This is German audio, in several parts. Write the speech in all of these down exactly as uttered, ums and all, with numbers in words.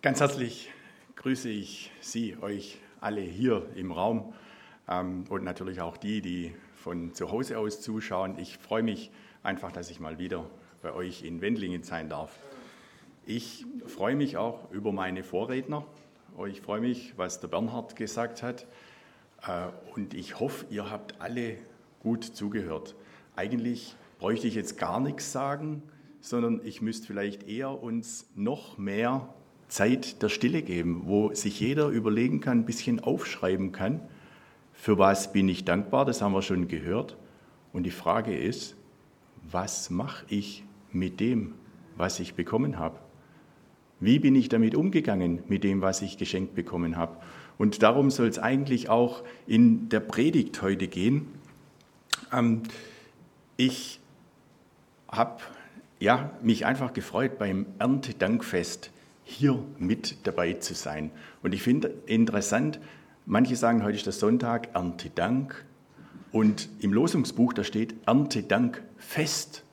Ganz herzlich grüße ich Sie, euch alle hier im Raum ähm, und natürlich auch die, die von zu Hause aus zuschauen. Ich freue mich einfach, dass ich mal wieder bei euch in Wendlingen sein darf. Ich freue mich auch über meine Vorredner. Ich freue mich, was der Bernhard gesagt hat. Äh, und ich hoffe, ihr habt alle gut zugehört. Eigentlich bräuchte ich jetzt gar nichts sagen, sondern ich müsste vielleicht eher uns noch mehr Zeit der Stille geben, wo sich jeder überlegen kann, ein bisschen aufschreiben kann, für was bin ich dankbar, das haben wir schon gehört. Und die Frage ist, was mache ich mit dem, was ich bekommen habe? Wie bin ich damit umgegangen, mit dem, was ich geschenkt bekommen habe? Und darum soll es eigentlich auch in der Predigt heute gehen. Ähm, ich habe ja, mich einfach gefreut, beim Erntedankfest hier mit dabei zu sein. Und ich finde interessant, manche sagen, heute ist der Sonntag, Erntedank. Und im Losungsbuch, da steht Erntedankfest.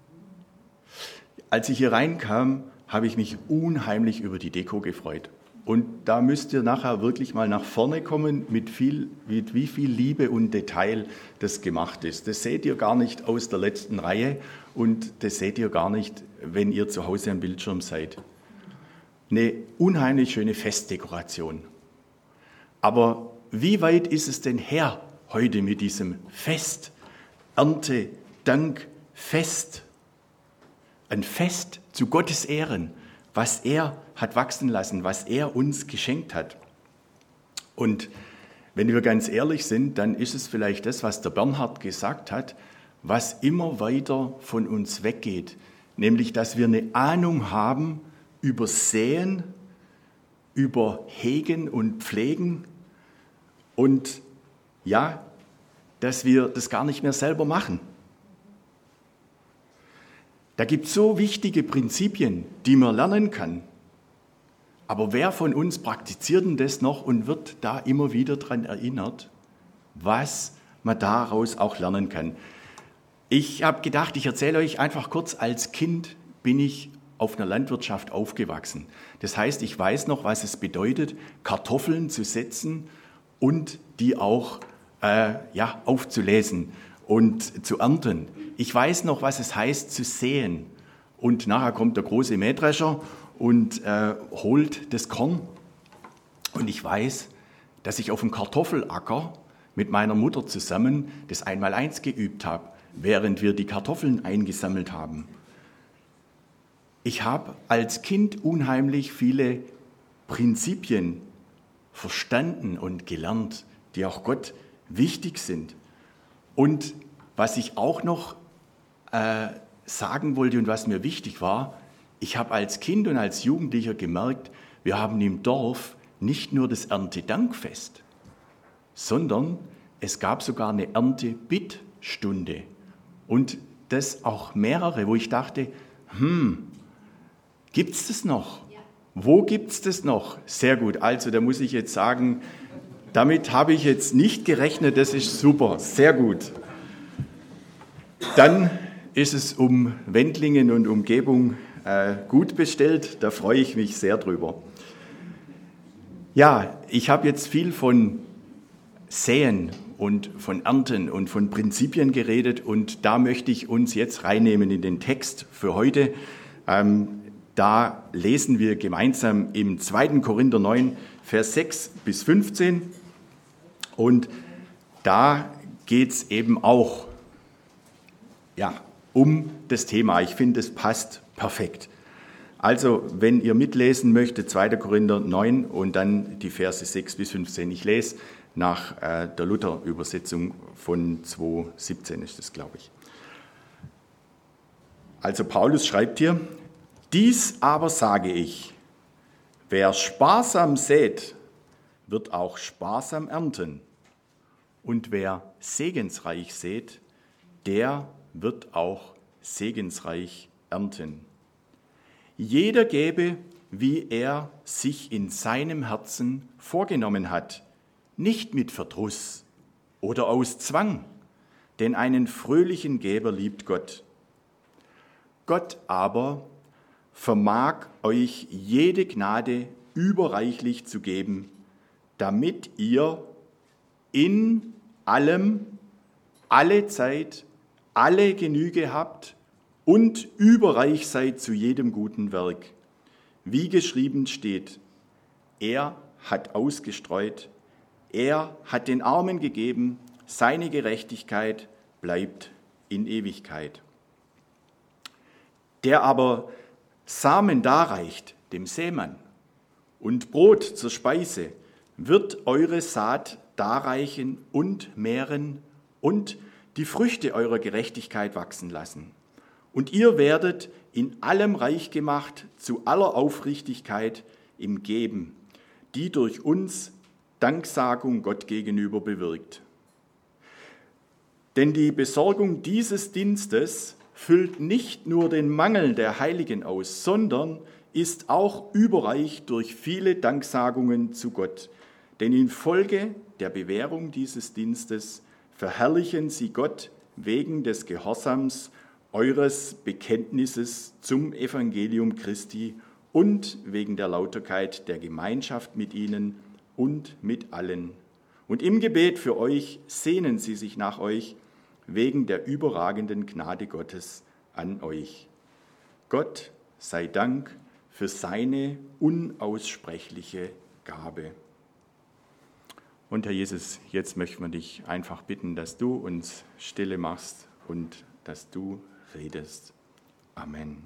Als ich hier reinkam, habe ich mich unheimlich über die Deko gefreut. Und da müsst ihr nachher wirklich mal nach vorne kommen, mit, viel, mit wie viel Liebe und Detail das gemacht ist. Das seht ihr gar nicht aus der letzten Reihe und das seht ihr gar nicht, wenn ihr zu Hause am Bildschirm seid. Eine unheimlich schöne Festdekoration. Aber wie weit ist es denn her heute mit diesem Fest? Ernte, Dank, Fest. Ein Fest zu Gottes Ehren, was er hat wachsen lassen, was er uns geschenkt hat. Und wenn wir ganz ehrlich sind, dann ist es vielleicht das, was der Bernhard gesagt hat, was immer weiter von uns weggeht. Nämlich, dass wir eine Ahnung haben über Säen, über Hegen und Pflegen und ja, dass wir das gar nicht mehr selber machen. Da gibt es so wichtige Prinzipien, die man lernen kann. Aber wer von uns praktiziert denn das noch und wird da immer wieder daran erinnert, was man daraus auch lernen kann? Ich habe gedacht, ich erzähle euch einfach kurz, als Kind bin ich auf einer Landwirtschaft aufgewachsen. Das heißt, ich weiß noch, was es bedeutet, Kartoffeln zu setzen und die auch äh, ja, aufzulesen und zu ernten. Ich weiß noch, was es heißt, zu säen. Und nachher kommt der große Mähdrescher und äh, holt das Korn. Und ich weiß, dass ich auf dem Kartoffelacker mit meiner Mutter zusammen das Einmaleins geübt habe, während wir die Kartoffeln eingesammelt haben. Ich habe als Kind unheimlich viele Prinzipien verstanden und gelernt, die auch Gott wichtig sind. Und was ich auch noch äh, sagen wollte und was mir wichtig war, ich habe als Kind und als Jugendlicher gemerkt, wir haben im Dorf nicht nur das Erntedankfest, sondern es gab sogar eine Erntebittstunde. Und das auch mehrere, wo ich dachte, hm, gibt es das noch? Ja. Wo gibt es das noch? Sehr gut, also da muss ich jetzt sagen, damit habe ich jetzt nicht gerechnet, das ist super, sehr gut. Dann ist es um Wendlingen und Umgebung äh, gut bestellt, da freue ich mich sehr drüber. Ja, ich habe jetzt viel von Säen und von Ernten und von Prinzipien geredet und da möchte ich uns jetzt reinnehmen in den Text für heute. Ähm, da lesen wir gemeinsam im zweiten Korinther neun, Vers sechs bis fünfzehn und da geht es eben auch ja, um das Thema. Ich finde, es passt perfekt. Also, wenn ihr mitlesen möchtet, zweiter Korinther neun und dann die Verse sechs bis fünfzehn. Ich lese nach äh, der Luther-Übersetzung von zwei siebzehn ist das, glaube ich. Also Paulus schreibt hier, dies aber sage ich, wer sparsam sät, wird auch sparsam ernten. Und wer segensreich sät, der wird auch segensreich ernten. Jeder gebe, wie er sich in seinem Herzen vorgenommen hat, nicht mit Verdruss oder aus Zwang, denn einen fröhlichen Geber liebt Gott. Gott aber vermag euch jede Gnade überreichlich zu geben, damit ihr in allem, alle Zeit, alle Genüge habt und überreich seid zu jedem guten Werk. Wie geschrieben steht, er hat ausgestreut, er hat den Armen gegeben, seine Gerechtigkeit bleibt in Ewigkeit. Der aber Samen darreicht, dem Sämann, und Brot zur Speise, wird eure Saat darreichen und mehren und die Früchte eurer Gerechtigkeit wachsen lassen. Und ihr werdet in allem reich gemacht zu aller Aufrichtigkeit im Geben, die durch uns Danksagung Gott gegenüber bewirkt. Denn die Besorgung dieses Dienstes füllt nicht nur den Mangel der Heiligen aus, sondern ist auch überreich durch viele Danksagungen zu Gott. Denn infolge der Bewährung dieses Dienstes verherrlichen sie Gott wegen des Gehorsams eures Bekenntnisses zum Evangelium Christi und wegen der Lauterkeit der Gemeinschaft mit ihnen und mit allen. Und im Gebet für euch sehnen sie sich nach euch, wegen der überragenden Gnade Gottes an euch. Gott sei Dank für seine unaussprechliche Gabe. Und Herr Jesus, jetzt möchten wir dich einfach bitten, dass du uns Stille machst und dass du redest. Amen.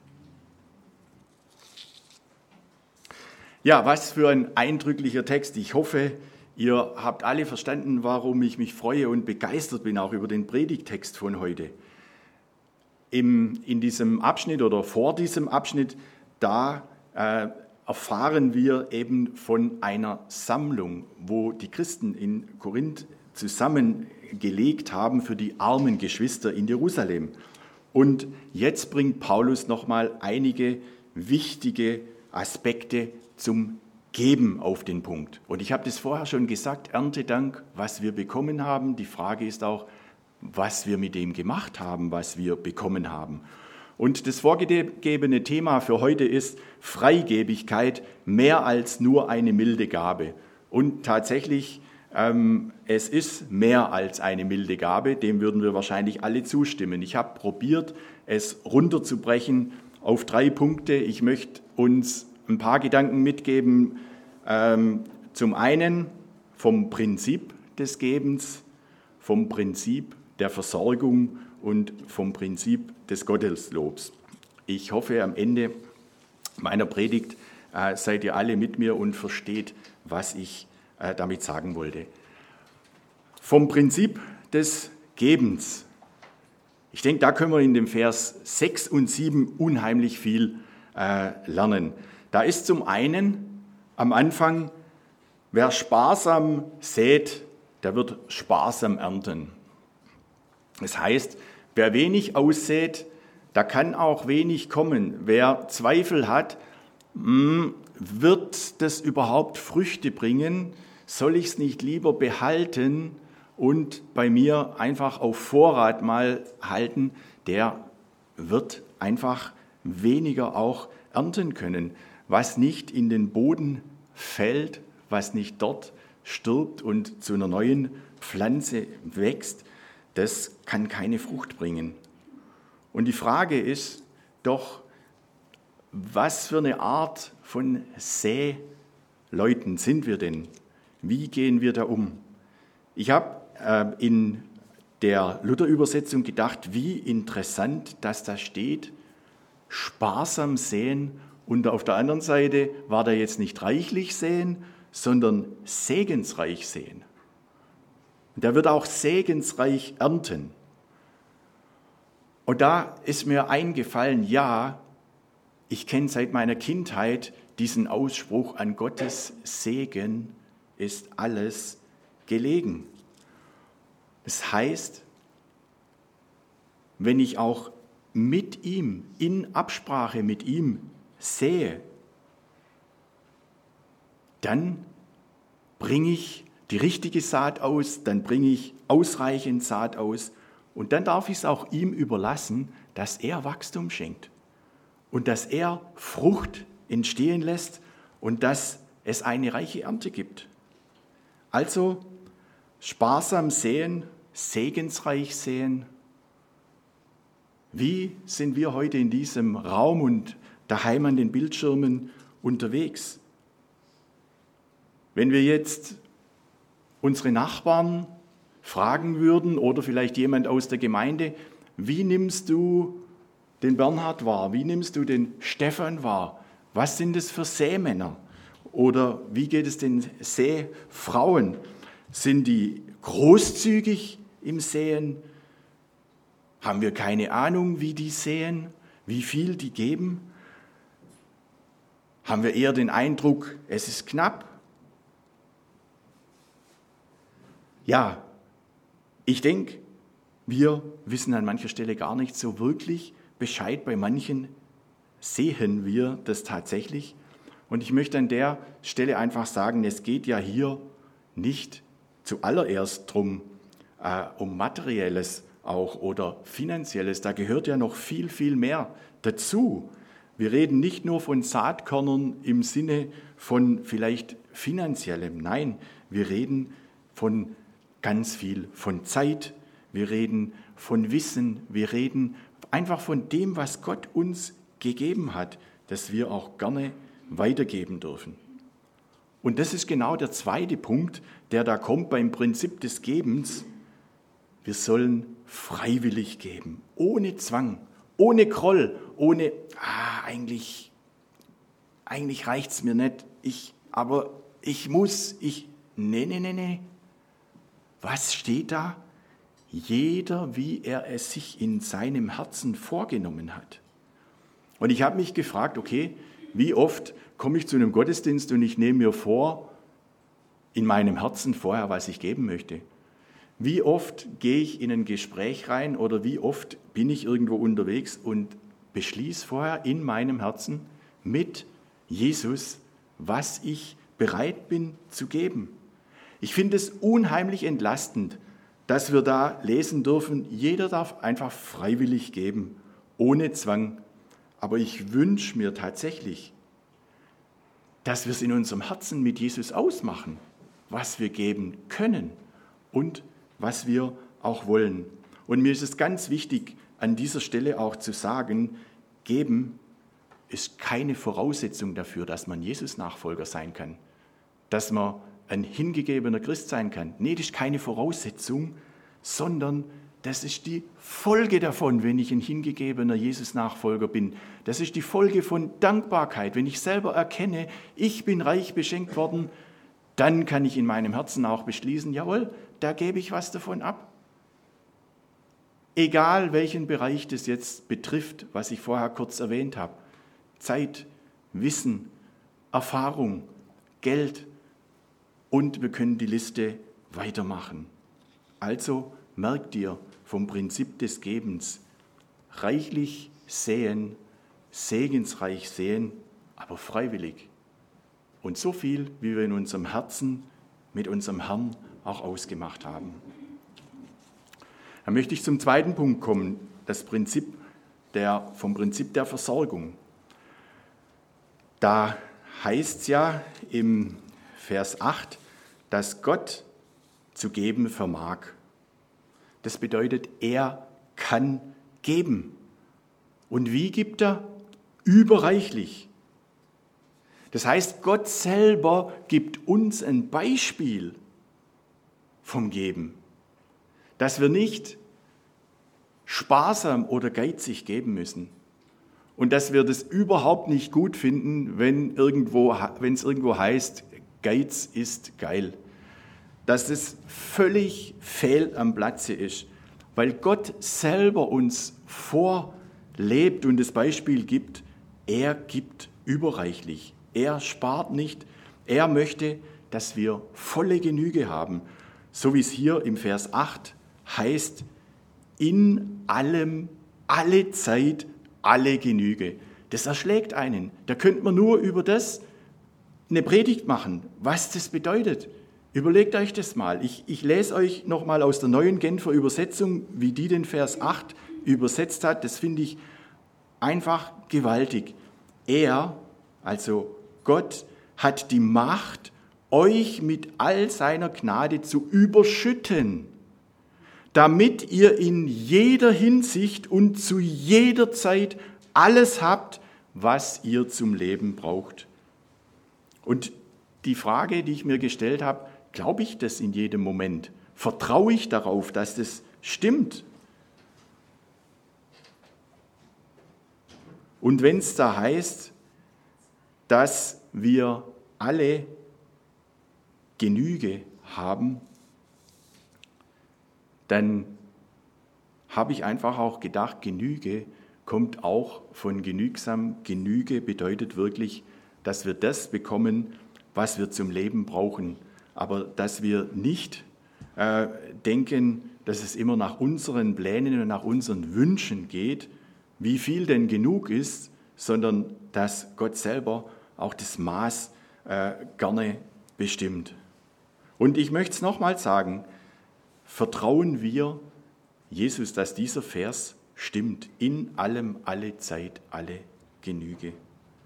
Ja, was für ein eindrücklicher Text. Ich hoffe, ihr habt alle verstanden, warum ich mich freue und begeistert bin, auch über den Predigttext von heute. Im, in diesem Abschnitt oder vor diesem Abschnitt, da äh, erfahren wir eben von einer Sammlung, wo die Christen in Korinth zusammengelegt haben für die armen Geschwister in Jerusalem. Und jetzt bringt Paulus nochmal einige wichtige Aspekte zum Geben auf den Punkt. Und ich habe das vorher schon gesagt, Erntedank, was wir bekommen haben. Die Frage ist auch, was wir mit dem gemacht haben, was wir bekommen haben. Und das vorgegebene Thema für heute ist Freigebigkeit, mehr als nur eine milde Gabe. Und tatsächlich, ähm, es ist mehr als eine milde Gabe, dem würden wir wahrscheinlich alle zustimmen. Ich habe probiert, es runterzubrechen auf drei Punkte. Ich möchte uns ein paar Gedanken mitgeben. Ähm, zum einen vom Prinzip des Gebens, vom Prinzip der Versorgung und vom Prinzip des Gotteslobs. Ich hoffe, am Ende meiner Predigt äh, seid ihr alle mit mir und versteht, was ich äh, damit sagen wollte. Vom Prinzip des Gebens. Ich denke, da können wir in dem Vers sechs und sieben unheimlich viel äh, lernen. Da ist zum einen am Anfang, wer sparsam sät, der wird sparsam ernten. Das heißt, wer wenig aussät, da kann auch wenig kommen. Wer Zweifel hat, wird das überhaupt Früchte bringen? Soll ich es nicht lieber behalten und bei mir einfach auf Vorrat mal halten? Der wird einfach weniger auch ernten können. Was nicht in den Boden fällt, was nicht dort stirbt und zu einer neuen Pflanze wächst, das kann keine Frucht bringen. Und die Frage ist doch, was für eine Art von Säleuten sind wir denn? Wie gehen wir da um? Ich habe äh, in der Luther-Übersetzung gedacht, wie interessant, dass da steht, sparsam säen, und auf der anderen Seite war da jetzt nicht reichlich säen, sondern segensreich säen. Und er wird auch segensreich ernten. Und da ist mir eingefallen, ja, ich kenne seit meiner Kindheit diesen Ausspruch, an Gottes Segen ist alles gelegen. Das heißt, wenn ich auch mit ihm, in Absprache mit ihm sähe, dann bringe ich die richtige Saat aus, dann bringe ich ausreichend Saat aus und dann darf ich es auch ihm überlassen, dass er Wachstum schenkt und dass er Frucht entstehen lässt und dass es eine reiche Ernte gibt. Also sparsam säen, segensreich säen. Wie sind wir heute in diesem Raum und daheim an den Bildschirmen unterwegs? Wenn wir jetzt unsere Nachbarn fragen würden oder vielleicht jemand aus der Gemeinde, wie nimmst du den Bernhard wahr? Wie nimmst du den Stefan wahr? Was sind es für Sämänner? Oder wie geht es den Säfrauen? Sind die großzügig im Säen? Haben wir keine Ahnung, wie die säen, wie viel die geben? Haben wir eher den Eindruck, es ist knapp? Ja, ich denke, wir wissen an mancher Stelle gar nicht so wirklich Bescheid. Bei manchen sehen wir das tatsächlich. Und ich möchte an der Stelle einfach sagen, es geht ja hier nicht zuallererst drum, äh, um Materielles auch oder Finanzielles. Da gehört ja noch viel, viel mehr dazu. Wir reden nicht nur von Saatkörnern im Sinne von vielleicht Finanziellem. Nein, wir reden von ganz viel, von Zeit. Wir reden von Wissen. Wir reden einfach von dem, was Gott uns gegeben hat, das wir auch gerne weitergeben dürfen. Und das ist genau der zweite Punkt, der da kommt beim Prinzip des Gebens. Wir sollen freiwillig geben, ohne Zwang, ohne Groll, ohne, ah, eigentlich, eigentlich reicht es mir nicht, ich, aber ich muss, ich, nee, nee, nee, nee. Was steht da? Jeder, wie er es sich in seinem Herzen vorgenommen hat. Und ich habe mich gefragt, okay, wie oft komme ich zu einem Gottesdienst und ich nehme mir vor, in meinem Herzen vorher, was ich geben möchte. Wie oft gehe ich in ein Gespräch rein oder wie oft bin ich irgendwo unterwegs und beschließe vorher in meinem Herzen mit Jesus, was ich bereit bin zu geben. Ich finde es unheimlich entlastend, dass wir da lesen dürfen, jeder darf einfach freiwillig geben, ohne Zwang. Aber ich wünsche mir tatsächlich, dass wir es in unserem Herzen mit Jesus ausmachen, was wir geben können und was wir auch wollen. Und mir ist es ganz wichtig, an dieser Stelle auch zu sagen, geben ist keine Voraussetzung dafür, dass man Jesus-Nachfolger sein kann, dass man ein hingegebener Christ sein kann. Nee, das ist keine Voraussetzung, sondern das ist die Folge davon, wenn ich ein hingegebener Jesus-Nachfolger bin. Das ist die Folge von Dankbarkeit. Wenn ich selber erkenne, ich bin reich beschenkt worden, dann kann ich in meinem Herzen auch beschließen, jawohl, da gebe ich was davon ab. Egal, welchen Bereich das jetzt betrifft, was ich vorher kurz erwähnt habe. Zeit, Wissen, Erfahrung, Geld und wir können die Liste weitermachen. Also merkt ihr vom Prinzip des Gebens, reichlich säen, segensreich säen, aber freiwillig. Und so viel, wie wir in unserem Herzen mit unserem Herrn auch ausgemacht haben. Dann möchte ich zum zweiten Punkt kommen, das Prinzip der, vom Prinzip der Versorgung. Da heißt es ja im Vers acht, dass Gott zu geben vermag. Das bedeutet, er kann geben. Und wie gibt er? Überreichlich. Das heißt, Gott selber gibt uns ein Beispiel vom Geben, dass wir nicht sparsam oder geizig geben müssen und dass wir das überhaupt nicht gut finden, wenn irgendwo, wenn es irgendwo heißt, Geiz ist geil. Dass es völlig fehl am Platze ist, weil Gott selber uns vorlebt und das Beispiel gibt, er gibt überreichlich. Er spart nicht, er möchte, dass wir volle Genüge haben, so wie es hier im Vers acht heißt, in allem, alle Zeit, alle Genüge. Das erschlägt einen. Da könnte man nur über das eine Predigt machen, was das bedeutet. Überlegt euch das mal. Ich, ich lese euch nochmal aus der neuen Genfer Übersetzung, wie die den Vers acht übersetzt hat. Das finde ich einfach gewaltig. Er, also Gott, hat die Macht, euch mit all seiner Gnade zu überschütten, damit ihr in jeder Hinsicht und zu jeder Zeit alles habt, was ihr zum Leben braucht. Und die Frage, die ich mir gestellt habe, glaube ich das in jedem Moment? Vertraue ich darauf, dass das stimmt? Und wenn es da heißt, dass wir alle Genüge haben, dann habe ich einfach auch gedacht, Genüge kommt auch von genügsam. Genüge bedeutet wirklich, dass wir das bekommen, was wir zum Leben brauchen. Aber dass wir nicht äh, denken, dass es immer nach unseren Plänen und nach unseren Wünschen geht, wie viel denn genug ist, sondern dass Gott selber auch das Maß äh, gerne bestimmt. Und ich möchte es nochmal sagen, vertrauen wir Jesus, dass dieser Vers stimmt, in allem, alle Zeit, alle Genüge.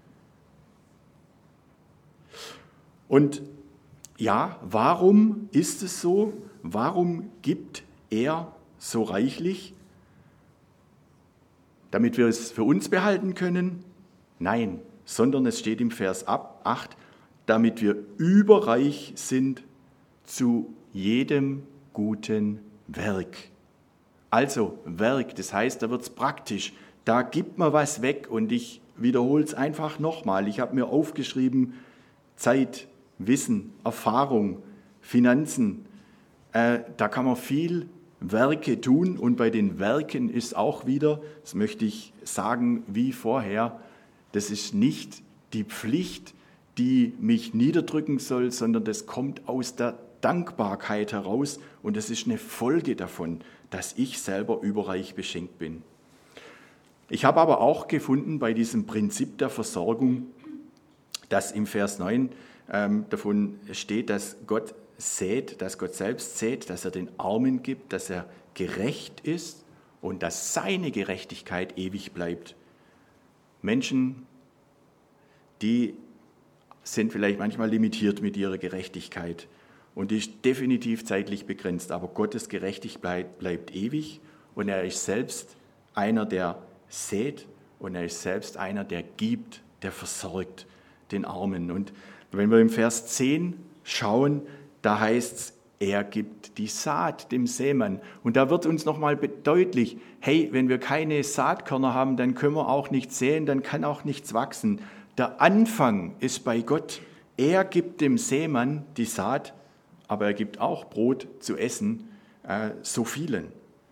Und ja, warum ist es so? Warum gibt er so reichlich? Damit wir es für uns behalten können? Nein, sondern es steht im Vers acht, damit wir überreich sind zu jedem guten Werk. Also Werk, das heißt, da wird es praktisch. Da gibt man was weg und ich wiederhole es einfach nochmal. Ich habe mir aufgeschrieben, Zeit, Wissen, Erfahrung, Finanzen. Äh, da kann man viel Werke tun und bei den Werken ist auch wieder, das möchte ich sagen wie vorher, das ist nicht die Pflicht, die mich niederdrücken soll, sondern das kommt aus der Dankbarkeit heraus und das ist eine Folge davon, dass ich selber überreich beschenkt bin. Ich habe aber auch gefunden bei diesem Prinzip der Versorgung, dass im Vers neun ähm, davon steht, dass Gott sät, dass Gott selbst sät, dass er den Armen gibt, dass er gerecht ist und dass seine Gerechtigkeit ewig bleibt. Menschen, die sind vielleicht manchmal limitiert mit ihrer Gerechtigkeit und die ist definitiv zeitlich begrenzt, aber Gottes Gerechtigkeit bleibt ewig und er ist selbst einer, der sät und er ist selbst einer, der gibt, der versorgt den Armen. Und wenn wir im Vers zehn schauen, da heißt es, er gibt die Saat dem Sämann. Und da wird uns nochmal deutlich, hey, wenn wir keine Saatkörner haben, dann können wir auch nicht säen, dann kann auch nichts wachsen. Der Anfang ist bei Gott. Er gibt dem Sämann die Saat, aber er gibt auch Brot zu essen, äh, so vielen.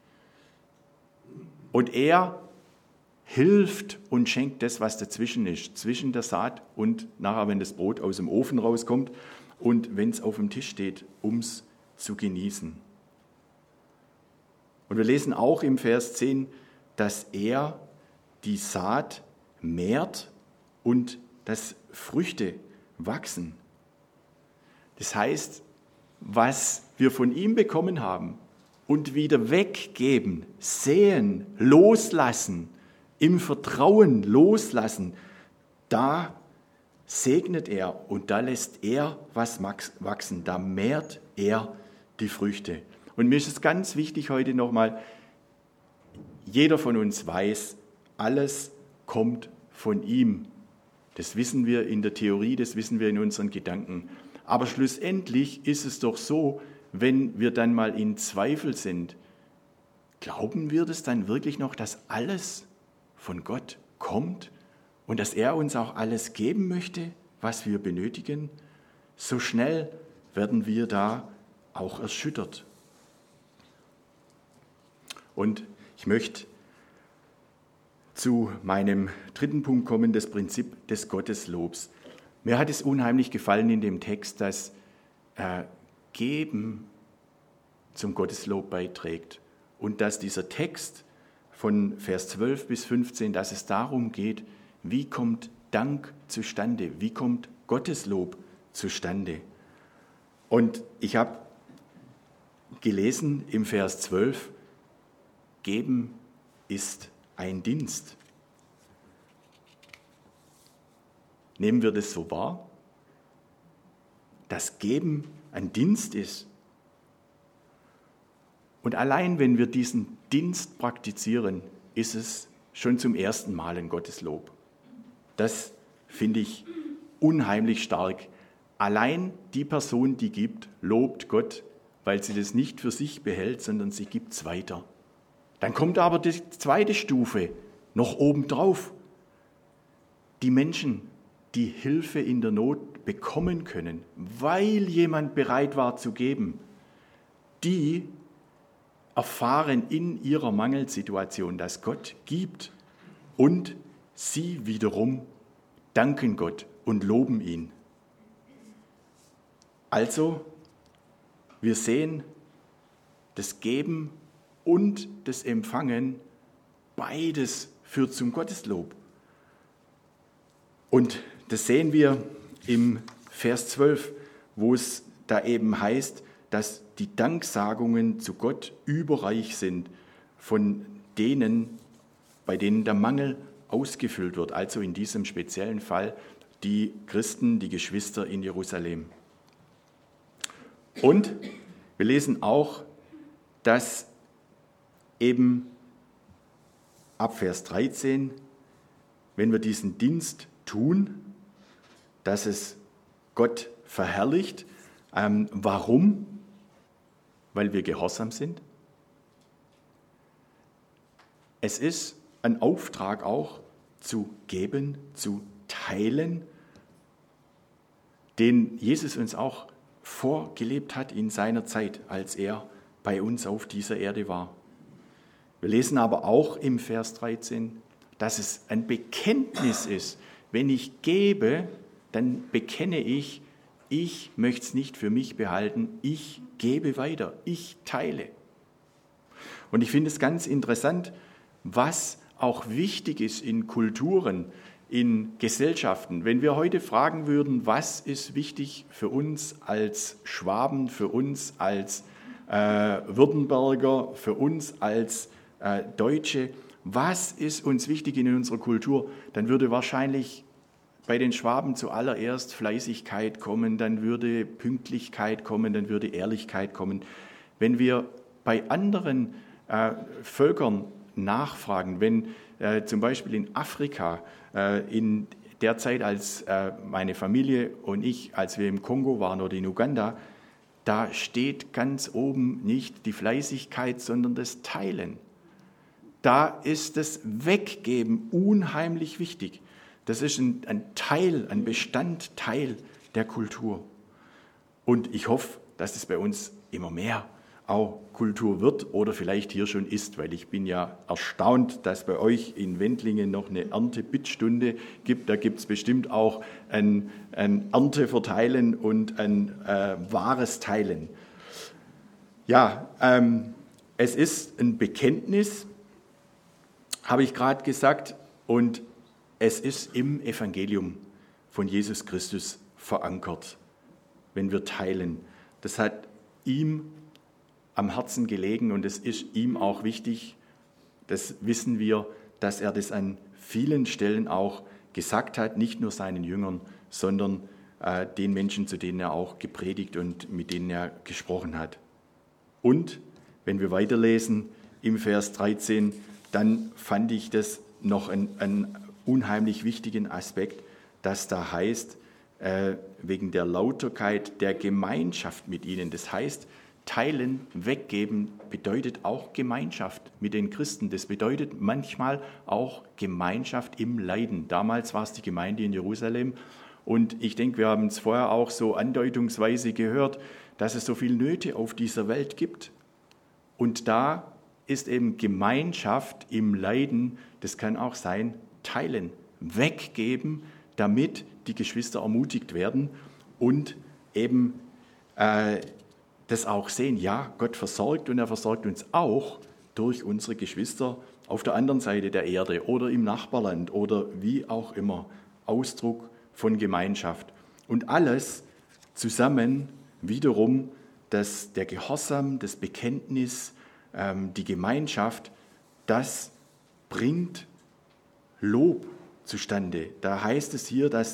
Und er hilft und schenkt das, was dazwischen ist, zwischen der Saat und nachher, wenn das Brot aus dem Ofen rauskommt und wenn es auf dem Tisch steht, um es zu genießen. Und wir lesen auch im Vers zehn, dass er die Saat mehrt und dass Früchte wachsen. Das heißt, was wir von ihm bekommen haben und wieder weggeben, säen, loslassen, im Vertrauen loslassen, da segnet er und da lässt er was wachsen, da mehrt er die Früchte. Und mir ist es ganz wichtig heute nochmal, jeder von uns weiß, alles kommt von ihm. Das wissen wir in der Theorie, das wissen wir in unseren Gedanken. Aber schlussendlich ist es doch so, wenn wir dann mal in Zweifel sind, glauben wir das dann wirklich noch, dass alles von Gott kommt und dass er uns auch alles geben möchte, was wir benötigen? So schnell werden wir da auch erschüttert. Und ich möchte zu meinem dritten Punkt kommen, das Prinzip des Gotteslobs. Mir hat es unheimlich gefallen in dem Text, dass äh, Geben zum Gotteslob beiträgt und dass dieser Text von Vers zwölf bis fünfzehn, dass es darum geht, wie kommt Dank zustande, wie kommt Gotteslob zustande. Und ich habe gelesen im Vers zwölf, Geben ist ein Dienst. Nehmen wir das so wahr? das Geben ein Dienst ist. Und allein wenn wir diesen Dienst praktizieren, ist es schon zum ersten Mal ein Gotteslob. Das finde ich unheimlich stark. Allein die Person, die gibt, lobt Gott, weil sie das nicht für sich behält, sondern sie gibt es weiter. Dann kommt aber die zweite Stufe noch obendrauf. Die Menschen, die Hilfe in der Not bekommen können, weil jemand bereit war zu geben, die erfahren in ihrer Mangelsituation, dass Gott gibt und sie wiederum danken Gott und loben ihn. Also, wir sehen, das Geben und das Empfangen, beides führt zum Gotteslob. Und das sehen wir im Vers zwölf, wo es da eben heißt, dass die Danksagungen zu Gott überreich sind von denen, bei denen der Mangel ausgefüllt wird. Also in diesem speziellen Fall die Christen, die Geschwister in Jerusalem. Und wir lesen auch, dass eben ab Vers dreizehn, wenn wir diesen Dienst tun, dass es Gott verherrlicht. Ähm, warum? Weil wir gehorsam sind. Es ist ein Auftrag auch zu geben, zu teilen, den Jesus uns auch vorgelebt hat in seiner Zeit, als er bei uns auf dieser Erde war. Wir lesen aber auch im Vers dreizehn, dass es ein Bekenntnis ist. Wenn ich gebe, dann bekenne ich, ich möchte es nicht für mich behalten, ich gebe weiter, ich teile. Und ich finde es ganz interessant, was auch wichtig ist in Kulturen, in Gesellschaften. Wenn wir heute fragen würden, was ist wichtig für uns als Schwaben, für uns als äh, Württemberger, für uns als äh, Deutsche, was ist uns wichtig in unserer Kultur, dann würde wahrscheinlich bei den Schwaben zuallererst Fleißigkeit kommen, dann würde Pünktlichkeit kommen, dann würde Ehrlichkeit kommen. Wenn wir bei anderen äh, Völkern nachfragen, wenn äh, zum Beispiel in Afrika, äh, in der Zeit, als äh, meine Familie und ich, als wir im Kongo waren oder in Uganda, da steht ganz oben nicht die Fleißigkeit, sondern das Teilen. Da ist das Weggeben unheimlich wichtig. Das ist ein, ein Teil, ein Bestandteil der Kultur. Und ich hoffe, dass es bei uns immer mehr auch Kultur wird oder vielleicht hier schon ist, weil ich bin ja erstaunt, dass bei euch in Wendlingen noch eine Ernte-Bittstunde gibt. Da gibt es bestimmt auch ein, ein Ernteverteilen und ein äh, wahres Teilen. Ja, ähm, es ist ein Bekenntnis, habe ich gerade gesagt, und es ist im Evangelium von Jesus Christus verankert, wenn wir teilen. Das hat ihm am Herzen gelegen und es ist ihm auch wichtig, das wissen wir, dass er das an vielen Stellen auch gesagt hat, nicht nur seinen Jüngern, sondern äh, den Menschen, zu denen er auch gepredigt und mit denen er gesprochen hat. Und wenn wir weiterlesen im Vers dreizehn, dann fand ich das noch ein, ein unheimlich wichtigen Aspekt, dass da heißt, äh, wegen der Lauterkeit der Gemeinschaft mit ihnen. Das heißt, teilen, weggeben bedeutet auch Gemeinschaft mit den Christen. Das bedeutet manchmal auch Gemeinschaft im Leiden. Damals war es die Gemeinde in Jerusalem und ich denke, wir haben es vorher auch so andeutungsweise gehört, dass es so viele Nöte auf dieser Welt gibt. Und da ist eben Gemeinschaft im Leiden, das kann auch sein, teilen, weggeben, damit die Geschwister ermutigt werden und eben äh, das auch sehen, ja, Gott versorgt und er versorgt uns auch durch unsere Geschwister auf der anderen Seite der Erde oder im Nachbarland oder wie auch immer. Ausdruck von Gemeinschaft. Und alles zusammen wiederum, dass der Gehorsam, das Bekenntnis, ähm, die Gemeinschaft, das bringt Lob zustande. Da heißt es hier, dass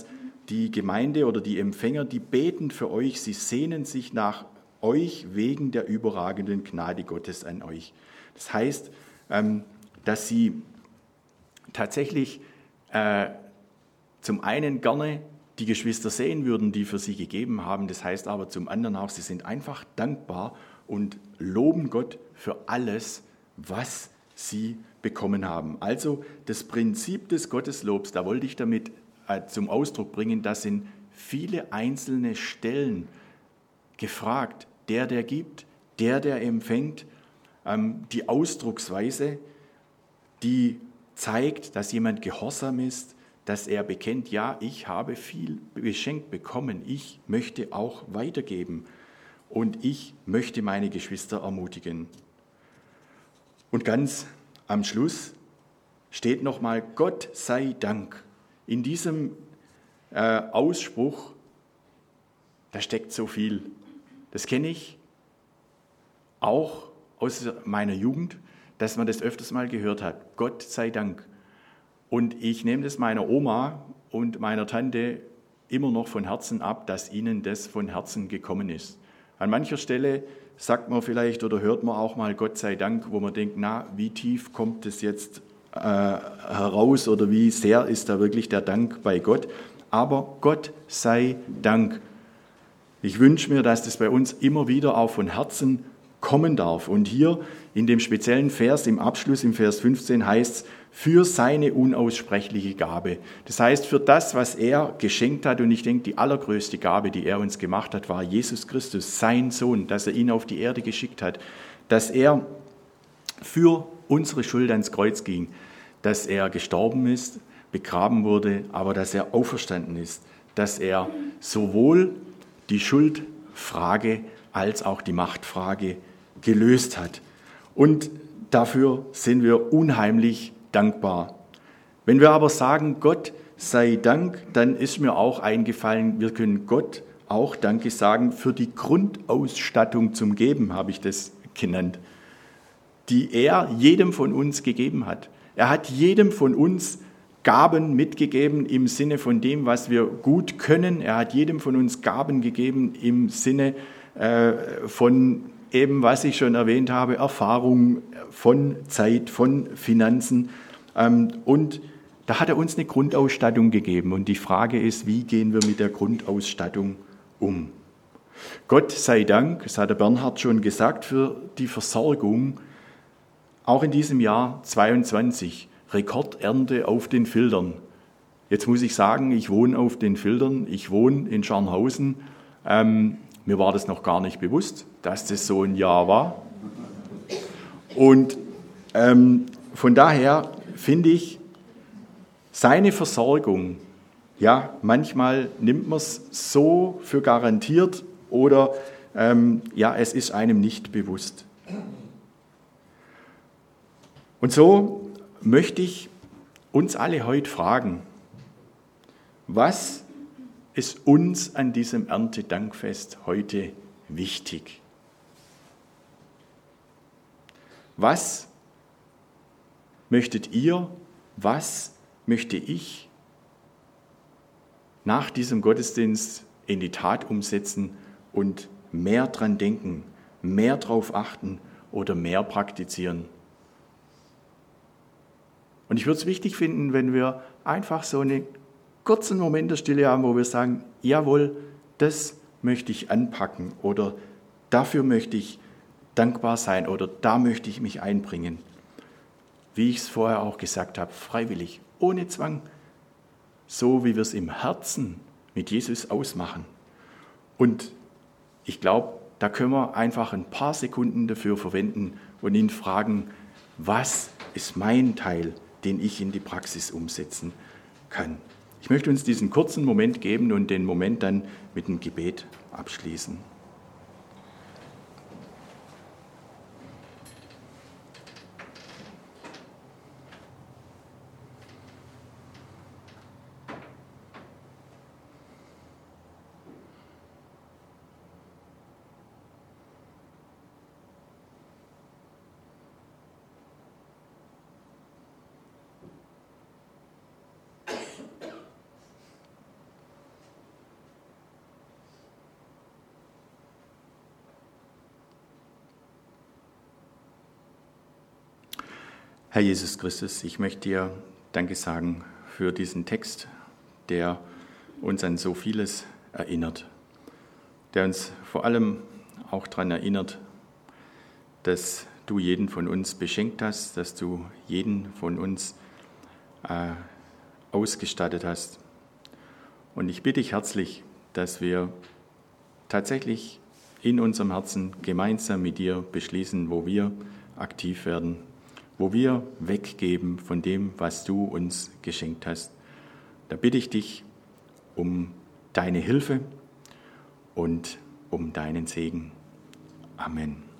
die Gemeinde oder die Empfänger, die beten für euch, sie sehnen sich nach euch wegen der überragenden Gnade Gottes an euch. Das heißt, dass sie tatsächlich äh, zum einen gerne die Geschwister sehen würden, die für sie gegeben haben. Das heißt aber zum anderen auch, sie sind einfach dankbar und loben Gott für alles, was sie bekommen haben. Also das Prinzip des Gotteslobs, da wollte ich damit äh, zum Ausdruck bringen, da sind viele einzelne Stellen gefragt. Der, der gibt, der, der empfängt, ähm, die Ausdrucksweise, die zeigt, dass jemand gehorsam ist, dass er bekennt, ja, ich habe viel geschenkt bekommen, ich möchte auch weitergeben und ich möchte meine Geschwister ermutigen. Und ganz am Schluss steht nochmal, Gott sei Dank. In diesem äh, Ausspruch, da steckt so viel. Das kenne ich auch aus meiner Jugend, dass man das öfters mal gehört hat. Gott sei Dank. Und ich nehme das meiner Oma und meiner Tante immer noch von Herzen ab, dass ihnen das von Herzen gekommen ist. An mancher Stelle sagt man vielleicht oder hört man auch mal Gott sei Dank, wo man denkt, na, wie tief kommt es jetzt äh, heraus oder wie sehr ist da wirklich der Dank bei Gott. Aber Gott sei Dank. Ich wünsche mir, dass das bei uns immer wieder auch von Herzen kommen darf. Und hier in dem speziellen Vers, im Abschluss, im Vers fünfzehn heißt es, für seine unaussprechliche Gabe. Das heißt, für das, was er geschenkt hat, und ich denke, die allergrößte Gabe, die er uns gemacht hat, war Jesus Christus, sein Sohn, dass er ihn auf die Erde geschickt hat, dass er für unsere Schuld ans Kreuz ging, dass er gestorben ist, begraben wurde, aber dass er auferstanden ist, dass er sowohl die Schuldfrage als auch die Machtfrage gelöst hat. Und dafür sind wir unheimlich dankbar. Wenn wir aber sagen, Gott sei Dank, dann ist mir auch eingefallen, wir können Gott auch Danke sagen für die Grundausstattung zum Geben, habe ich das genannt, die er jedem von uns gegeben hat. Er hat jedem von uns Gaben mitgegeben im Sinne von dem, was wir gut können. Er hat jedem von uns Gaben gegeben im Sinne äh, von eben, was ich schon erwähnt habe, Erfahrung, von Zeit, von Finanzen. Ähm, und da hat er uns eine Grundausstattung gegeben. Und die Frage ist, wie gehen wir mit der Grundausstattung um? Gott sei Dank, das hat der Bernhard schon gesagt, für die Versorgung, auch in diesem Jahr zweiundzwanzig, Rekordernte auf den Filtern. Jetzt muss ich sagen, ich wohne auf den Filtern, ich wohne in Scharnhausen. Ähm, mir war das noch gar nicht bewusst, dass das so ein Jahr war. Und ähm, von daher finde ich, seine Versorgung, ja, manchmal nimmt man es so für garantiert oder ähm, ja, es ist einem nicht bewusst. Und so möchte ich uns alle heute fragen, was ist uns an diesem Erntedankfest heute wichtig? Was möchtet ihr, was möchte ich nach diesem Gottesdienst in die Tat umsetzen und mehr dran denken, mehr drauf achten oder mehr praktizieren? Und ich würde es wichtig finden, wenn wir einfach so einen kurzen Moment der Stille haben, wo wir sagen, jawohl, das möchte ich anpacken oder dafür möchte ich dankbar sein oder da möchte ich mich einbringen. Wie ich es vorher auch gesagt habe, freiwillig, ohne Zwang, so wie wir es im Herzen mit Jesus ausmachen. Und ich glaube, da können wir einfach ein paar Sekunden dafür verwenden und ihn fragen, was ist mein Teil, den ich in die Praxis umsetzen kann. Ich möchte uns diesen kurzen Moment geben und den Moment dann mit einem Gebet abschließen. Herr Jesus Christus, ich möchte dir Danke sagen für diesen Text, der uns an so vieles erinnert, der uns vor allem auch daran erinnert, dass du jeden von uns beschenkt hast, dass du jeden von uns äh, ausgestattet hast. Und ich bitte dich herzlich, dass wir tatsächlich in unserem Herzen gemeinsam mit dir beschließen, wo wir aktiv werden, wo wir weggeben von dem, was du uns geschenkt hast. Da bitte ich dich um deine Hilfe und um deinen Segen. Amen.